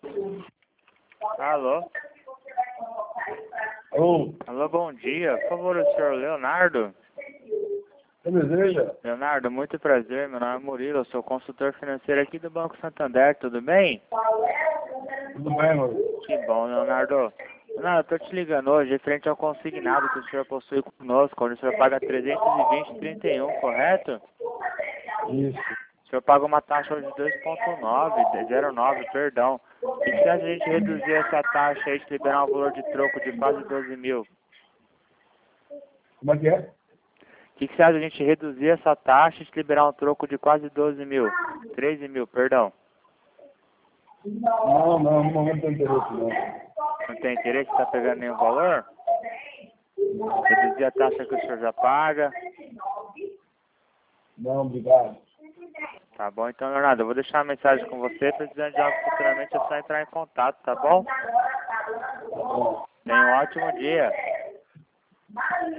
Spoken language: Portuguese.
Alô? Alô? Alô, bom dia. Por favor, o senhor Leonardo? Você deseja? Leonardo, muito prazer. Meu nome é Murilo, eu sou consultor financeiro aqui do Banco Santander, tudo bem? Tudo bem, mano? Que bom, Leonardo. Leonardo, eu tô te ligando hoje referente ao consignado que o senhor possui conosco, onde o senhor paga 320,31, correto? Isso. O senhor paga uma taxa hoje de 2,09, perdão. E se a gente reduzir essa taxa aí, te liberar um valor de troco de quase 12 mil? Como é que é? O que se a gente reduzir essa taxa e te liberar um troco de quase 12 mil? 13 mil, perdão. Não, no momento não tem interesse, não. Não tem interesse? Tá pegando nenhum valor? Reduzir a taxa que o senhor já paga? Não, obrigado. Tá bom, então, Leonardo, eu vou deixar uma mensagem com você, precisando de algo futuramente é só entrar em contato, tá bom? Tá bom. Tenha um ótimo dia.